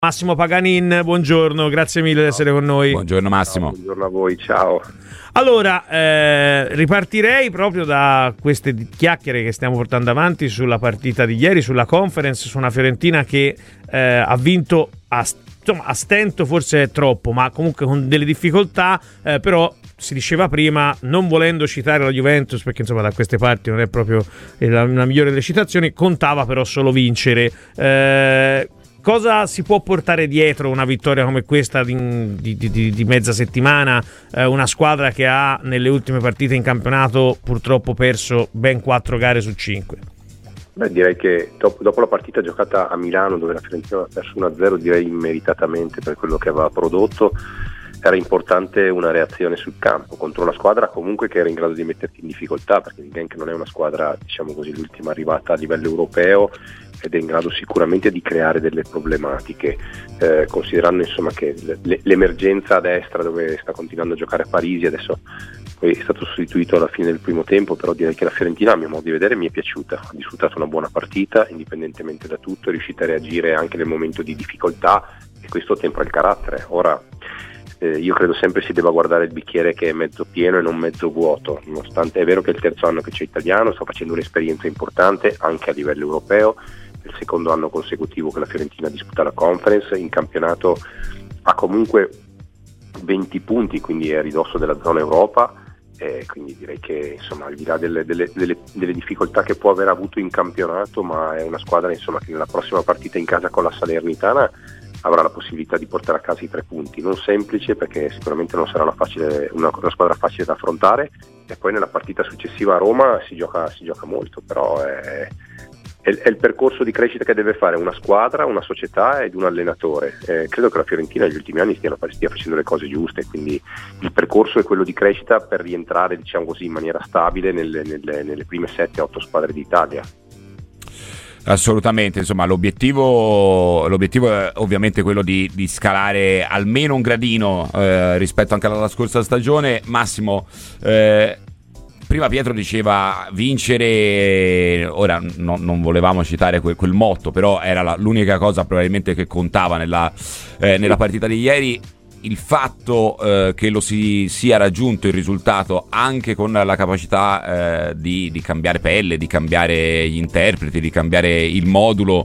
Massimo Paganin, buongiorno, grazie mille di essere con noi. Buongiorno Massimo. Ciao, buongiorno a voi, ciao. Allora, ripartirei proprio da queste chiacchiere che stiamo portando avanti sulla partita di ieri, sulla conference, su una Fiorentina che ha vinto a stento, forse è troppo, ma comunque con delle difficoltà, però si diceva prima, non volendo citare la Juventus, perché insomma da queste parti non è proprio la migliore delle citazioni, contava però solo vincere. Cosa si può portare dietro una vittoria come questa di mezza settimana? Una squadra che ha nelle ultime partite in campionato purtroppo perso ben 4 gare su 5. Beh, direi che dopo la partita giocata a Milano, dove la Fiorentina aveva perso 1-0, direi immeritatamente per quello che aveva prodotto, era importante una reazione sul campo contro una squadra comunque che era in grado di metterti in difficoltà, perché il Genk non è una squadra, diciamo così, l'ultima arrivata a livello europeo, ed è in grado sicuramente di creare delle problematiche, considerando insomma che l'emergenza a destra, dove sta continuando a giocare a Parisi, adesso poi è stato sostituito alla fine del primo tempo, però direi che la Fiorentina, a mio modo di vedere, mi è piaciuta, ha disputato una buona partita indipendentemente da tutto, è riuscita a reagire anche nel momento di difficoltà, e questo tempra il carattere. Ora io credo sempre si debba guardare il bicchiere che è mezzo pieno e non mezzo vuoto, nonostante è vero che è il terzo anno che c'è Italiano, sta facendo un'esperienza importante anche a livello europeo, è il secondo anno consecutivo che la Fiorentina disputa la Conference, in campionato ha comunque 20 punti, quindi è a ridosso della zona Europa, quindi direi che insomma al di là delle difficoltà che può aver avuto in campionato, ma è una squadra insomma che nella prossima partita in casa con la Salernitana avrà la possibilità di portare a casa i 3 punti, non semplice perché sicuramente non sarà una squadra facile da affrontare, e poi nella partita successiva a Roma si gioca molto, però è il percorso di crescita che deve fare una squadra, una società ed un allenatore. Credo che la Fiorentina negli ultimi anni stia facendo le cose giuste, quindi il percorso è quello di crescita per rientrare, diciamo così, in maniera stabile nelle prime 7-8 squadre d'Italia. Assolutamente, insomma l'obiettivo è ovviamente quello di scalare almeno un gradino rispetto anche alla scorsa stagione. Massimo, prima Pietro diceva vincere, ora non volevamo citare quel motto, però era l'unica cosa probabilmente che contava nella partita di ieri. Il fatto che lo si sia raggiunto il risultato anche con la capacità di cambiare pelle, di cambiare gli interpreti, di cambiare il modulo,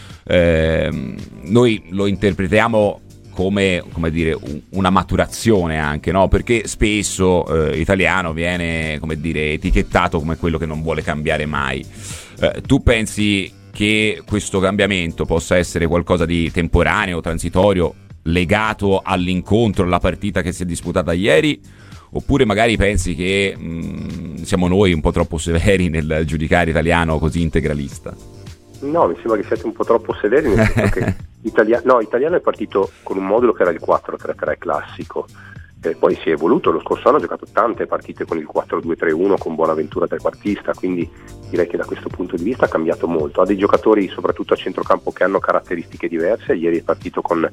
noi lo interpretiamo come dire una maturazione anche, no? Perché spesso Italiano viene, come dire, etichettato come quello che non vuole cambiare mai. Tu pensi che questo cambiamento possa essere qualcosa di temporaneo, transitorio, legato all'incontro, alla partita che si è disputata ieri, oppure magari pensi che siamo noi un po' troppo severi nel giudicare Italiano così integralista? No, mi sembra che siate un po' troppo severi, nel senso che Italiano è partito con un modulo che era il 4-3-3 classico, poi si è evoluto, lo scorso anno ha giocato tante partite con il 4-2-3-1 con Bonaventura trequartista, quindi direi che da questo punto di vista ha cambiato molto, ha dei giocatori soprattutto a centrocampo che hanno caratteristiche diverse. Ieri è partito con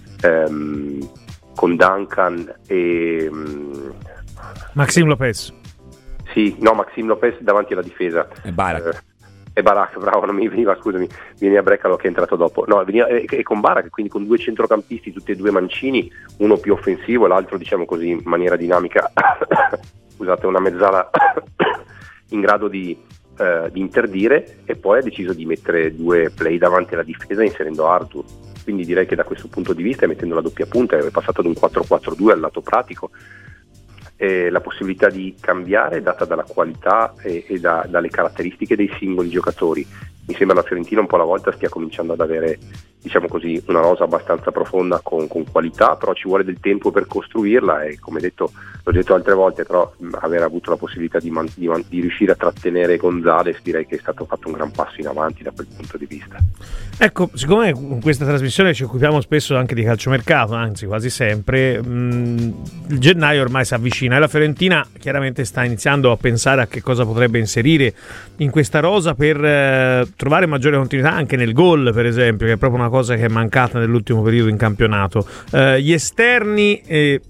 Duncan e Maxime Lopez. Maxime Lopez davanti alla difesa e Barak. Bravo, non mi veniva, scusami, viene a Brecalo che è entrato dopo. E con Barak, quindi con 2 centrocampisti, tutti e 2 mancini, uno più offensivo, l'altro, diciamo così, in maniera dinamica, scusate, una mezzala in grado di interdire, e poi ha deciso di mettere 2 play davanti alla difesa inserendo Arthur. Quindi direi che da questo punto di vista, mettendo la doppia punta, è passato ad un 4-4-2 al lato pratico. La possibilità di cambiare è data dalla qualità e dalle caratteristiche dei singoli giocatori. Mi sembra la Fiorentina un po' alla volta stia cominciando ad avere, diciamo così, una rosa abbastanza profonda con qualità, però ci vuole del tempo per costruirla, e come l'ho detto altre volte, però aver avuto la possibilità di riuscire a trattenere Gonzalez, direi che è stato fatto un gran passo in avanti da quel punto di vista. Ecco, siccome in questa trasmissione ci occupiamo spesso anche di calciomercato, anzi quasi sempre, il gennaio ormai si avvicina e la Fiorentina chiaramente sta iniziando a pensare a che cosa potrebbe inserire in questa rosa per trovare maggiore continuità anche nel gol, per esempio, che è proprio una cosa che è mancata nell'ultimo periodo in campionato. Gli esterni,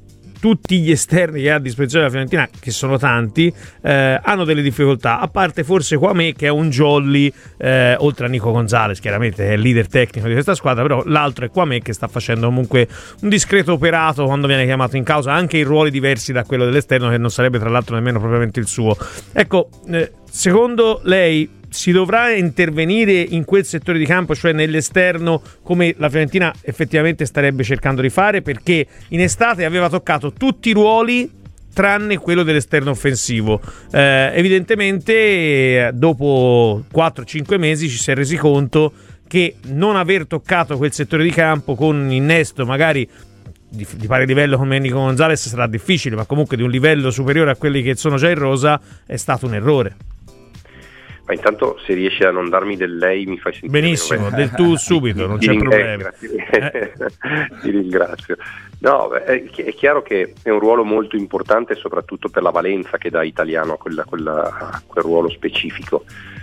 tutti gli esterni che ha a disposizione la Fiorentina, che sono tanti, hanno delle difficoltà, a parte forse Quame, che è un jolly, oltre a Nico Gonzalez, chiaramente è il leader tecnico di questa squadra, però l'altro è Quame, che sta facendo comunque un discreto operato quando viene chiamato in causa, anche in ruoli diversi da quello dell'esterno, che non sarebbe tra l'altro nemmeno propriamente il suo. Ecco, secondo lei si dovrà intervenire in quel settore di campo, cioè nell'esterno, come la Fiorentina effettivamente starebbe cercando di fare, perché in estate aveva toccato tutti i ruoli tranne quello dell'esterno offensivo. Evidentemente dopo 4-5 mesi ci si è resi conto che non aver toccato quel settore di campo con un innesto magari di pari livello come Nico Gonzalez sarà difficile, ma comunque di un livello superiore a quelli che sono già in rosa, è stato un errore. Ma intanto, se riesci a non darmi del lei, mi fai sentire benissimo, del tu subito, non c'è problema. Ti ringrazio. No, è chiaro che è un ruolo molto importante, soprattutto per la valenza che dà Italiano a quel ruolo specifico.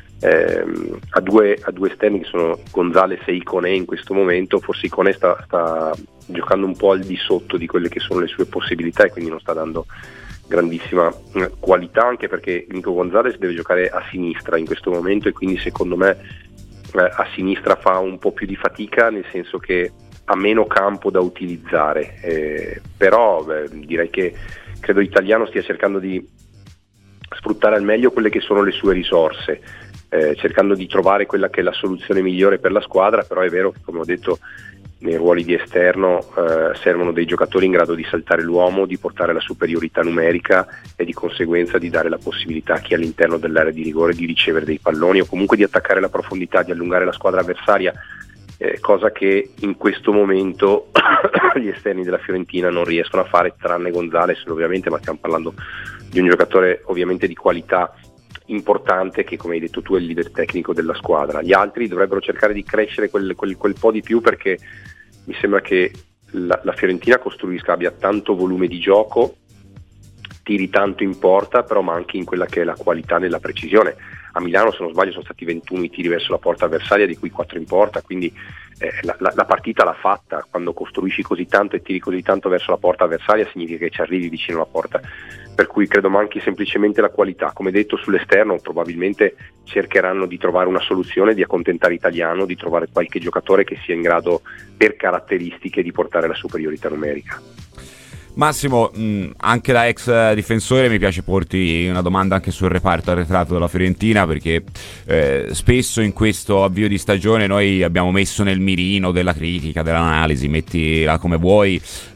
A due esterni che sono Gonzalez e Iconé in questo momento. Forse Iconé sta giocando un po' al di sotto di quelle che sono le sue possibilità, e quindi non sta dando grandissima qualità, anche perché Nico Gonzalez deve giocare a sinistra in questo momento, e quindi secondo me a sinistra fa un po' più di fatica, nel senso che ha meno campo da utilizzare, però direi che credo Italiano stia cercando di sfruttare al meglio quelle che sono le sue risorse, cercando di trovare quella che è la soluzione migliore per la squadra. Però è vero che, come ho detto, nei ruoli di esterno servono dei giocatori in grado di saltare l'uomo, di portare la superiorità numerica e di conseguenza di dare la possibilità a chi è all'interno dell'area di rigore di ricevere dei palloni, o comunque di attaccare la profondità, di allungare la squadra avversaria, cosa che in questo momento gli esterni della Fiorentina non riescono a fare, tranne Gonzalez ovviamente, ma stiamo parlando di un giocatore ovviamente di qualità importante, che, come hai detto tu, è il leader tecnico della squadra. Gli altri dovrebbero cercare di crescere quel po' di più, perché mi sembra che la Fiorentina abbia tanto volume di gioco, tiri tanto in porta, però manchi in quella che è la qualità nella precisione. A Milano, se non sbaglio, sono stati 21 i tiri verso la porta avversaria, di cui 4 in porta, quindi la partita l'ha fatta. Quando costruisci così tanto e tiri così tanto verso la porta avversaria, significa che ci arrivi vicino alla porta, per cui credo manchi semplicemente la qualità. Come detto, sull'esterno probabilmente cercheranno di trovare una soluzione, di accontentare Italiano, di trovare qualche giocatore che sia in grado, per caratteristiche, di portare la superiorità numerica. Massimo, anche da ex difensore mi piace porti una domanda anche sul reparto arretrato della Fiorentina, perché spesso in questo avvio di stagione noi abbiamo messo nel mirino della critica, dell'analisi, mettila come vuoi,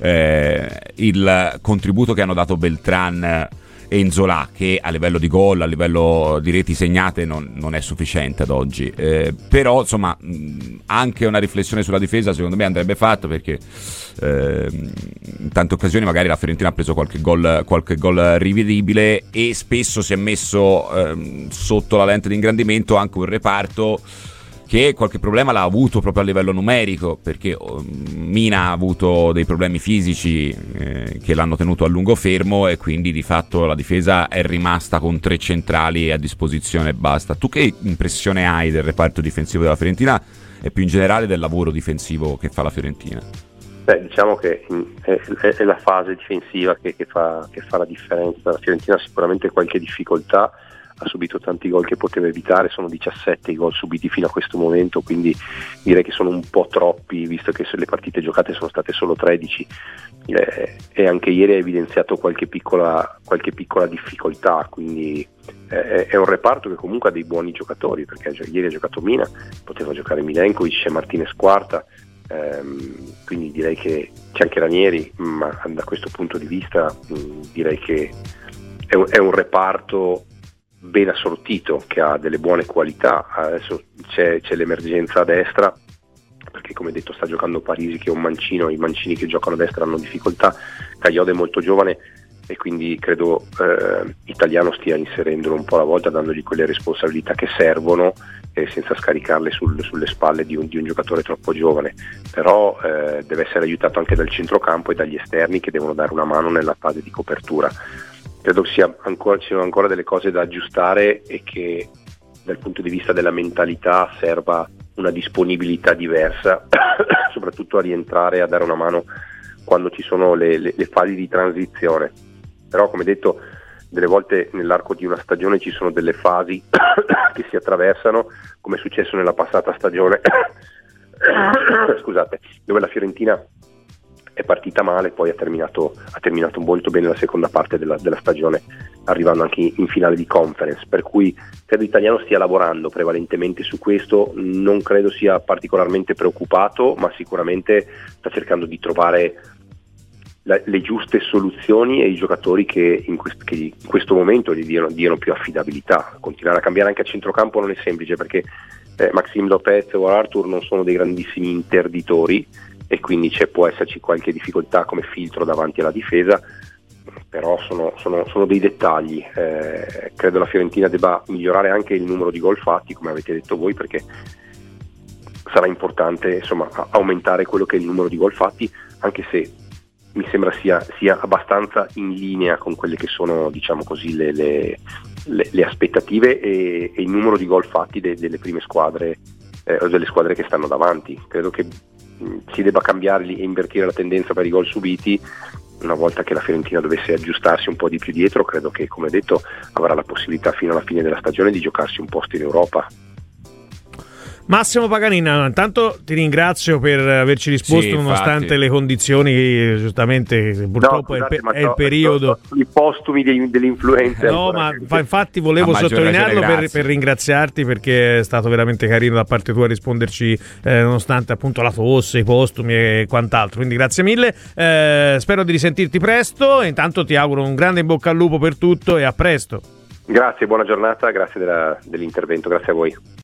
il contributo che hanno dato Beltran e Nzola, che a livello di gol, a livello di reti segnate non è sufficiente ad oggi, però insomma anche una riflessione sulla difesa secondo me andrebbe fatta, perché in tante occasioni magari la Fiorentina ha preso qualche gol rivedibile, e spesso si è messo sotto la lente di ingrandimento anche un reparto che qualche problema l'ha avuto proprio a livello numerico, perché Mina ha avuto dei problemi fisici che l'hanno tenuto a lungo fermo, e quindi di fatto la difesa è rimasta con 3 centrali a disposizione e basta. Tu che impressione hai del reparto difensivo della Fiorentina e più in generale del lavoro difensivo che fa la Fiorentina? Diciamo che è la fase difensiva che fa la differenza. La Fiorentina ha sicuramente qualche difficoltà, ha subito tanti gol che poteva evitare, sono 17 i gol subiti fino a questo momento, quindi direi che sono un po' troppi, visto che le partite giocate sono state solo 13, e anche ieri ha evidenziato qualche piccola difficoltà, quindi è un reparto che comunque ha dei buoni giocatori, perché ieri ha giocato Mina, poteva giocare Milenkovic, c'è Martinez Quarta, quindi direi che c'è anche Ranieri, ma da questo punto di vista direi che è un reparto ben assortito, che ha delle buone qualità. Adesso c'è l'emergenza a destra, perché come detto sta giocando Parisi, che è un mancino, i mancini che giocano a destra hanno difficoltà, Cagliode è molto giovane, e quindi credo Italiano stia inserendolo un po' alla volta, dandogli quelle responsabilità che servono, senza scaricarle sulle spalle di un giocatore troppo giovane. Però deve essere aiutato anche dal centrocampo e dagli esterni, che devono dare una mano nella fase di copertura. Credo che ci siano ancora delle cose da aggiustare, e che dal punto di vista della mentalità serva una disponibilità diversa soprattutto a rientrare, a dare una mano quando ci sono le fasi di transizione. Però, come detto, delle volte nell'arco di una stagione ci sono delle fasi che si attraversano, come è successo nella passata stagione scusate, dove la Fiorentina è partita male, poi ha terminato molto bene la seconda parte della stagione, arrivando anche in finale di conference, per cui credo l'italiano stia lavorando prevalentemente su questo. Non credo sia particolarmente preoccupato, ma sicuramente sta cercando di trovare le giuste soluzioni e i giocatori che in questo momento gli diano più affidabilità. Continuare a cambiare anche a centrocampo non è semplice, perché Maxime Lopez o Arthur non sono dei grandissimi interditori, e quindi può esserci qualche difficoltà come filtro davanti alla difesa, però sono dei dettagli. Credo la Fiorentina debba migliorare anche il numero di gol fatti, come avete detto voi, perché sarà importante, insomma, aumentare quello che è il numero di gol fatti, anche se mi sembra sia abbastanza in linea con quelle che sono, diciamo così, le aspettative e il numero di gol fatti delle prime squadre, o delle squadre che stanno davanti. Credo che si debba cambiare e invertire la tendenza per i gol subiti. Una volta che la Fiorentina dovesse aggiustarsi un po' di più dietro, credo che, come detto, avrà la possibilità fino alla fine della stagione di giocarsi un posto in Europa. Massimo Paganina, intanto ti ringrazio per averci risposto, nonostante infatti le condizioni, giustamente purtroppo scusate, è il periodo. I postumi dell'influenza. No, ma infatti volevo sottolinearlo per ringraziarti, perché è stato veramente carino da parte tua risponderci, nonostante appunto la tosse, i postumi e quant'altro. Quindi grazie mille, spero di risentirti presto e intanto ti auguro un grande in bocca al lupo per tutto e a presto. Grazie, buona giornata, grazie dell'intervento, grazie a voi.